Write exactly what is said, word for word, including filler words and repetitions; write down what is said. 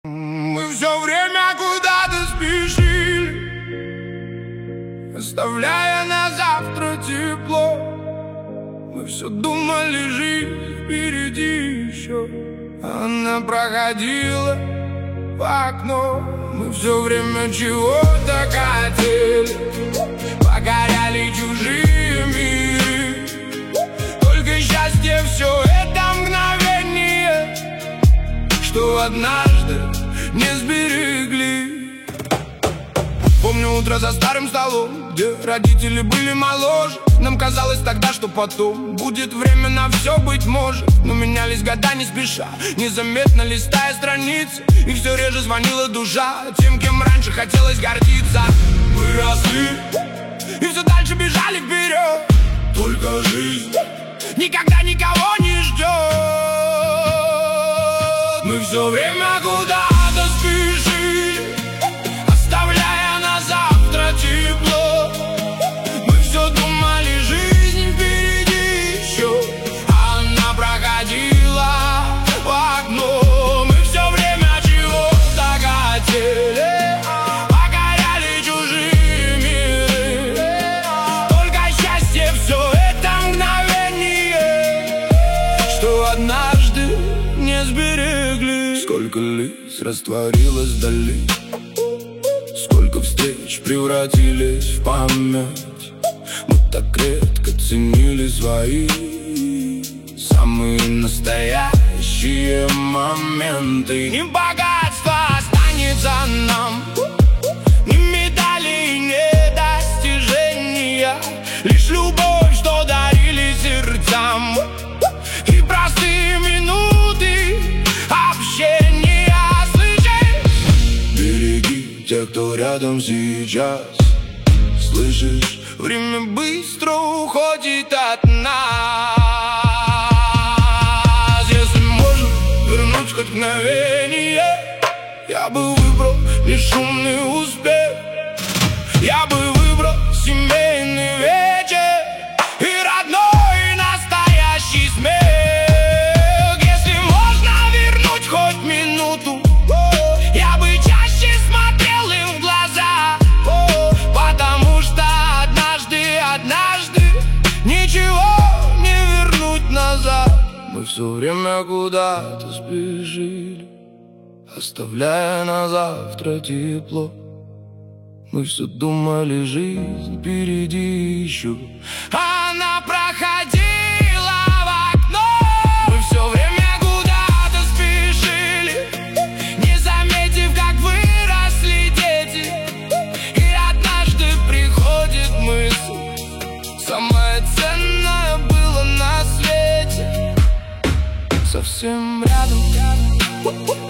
Мы все время куда-то спешили, оставляя на завтра тепло. Мы все думали, жизнь впереди еще. Она проходила в окно. Мы все время чего-то хотели, покоряли чужие миры. Только счастье все это мгновение, что однажды не сберегли. Помню утро за старым столом, где родители были моложе. Нам казалось тогда, что потом будет время на все, быть может. Но менялись года не спеша, незаметно листая страницы. И все реже звонила душа тем, кем раньше хотелось гордиться. Мы росли и все дальше бежали вперед. Только жизнь никогда никого не ждет. Мы все время куда-то спешили, оставляя на завтра тепло. Мы все думали, жизнь впереди еще. Она проходила в окно. Мы все время чего-то хотели, покоряли чужие миры. Только счастье все это мгновение, что однажды не сберегли. Сколько лиц растворилось вдали, сколько встреч превратились в память. Мы так редко ценили свои самые настоящие моменты. Ни богатство останется нам, ни медали, ни достижения, лишь любовь, что дарили сердцам, и простые минуты общения. Слышишь? Береги тех, кто рядом сейчас. Слышишь? Время быстро уходит от нас. Если можно вернуть хоть мгновение, я бы выбрал не шумный успех. Я бы выбрал семейный вечер и родной настоящий смех. Если можно вернуть хоть минуту, я бы чаще смотрел им в глаза, потому что однажды, однажды ничего не вернуть назад. Мы все время куда-то спешили, оставляя на завтра тепло. Мы все думали, жизнь впереди еще. Она проходила в окно. Мы все время куда-то спешили, не заметив, как выросли дети. И однажды приходит мысль: самое ценное было на свете совсем рядом.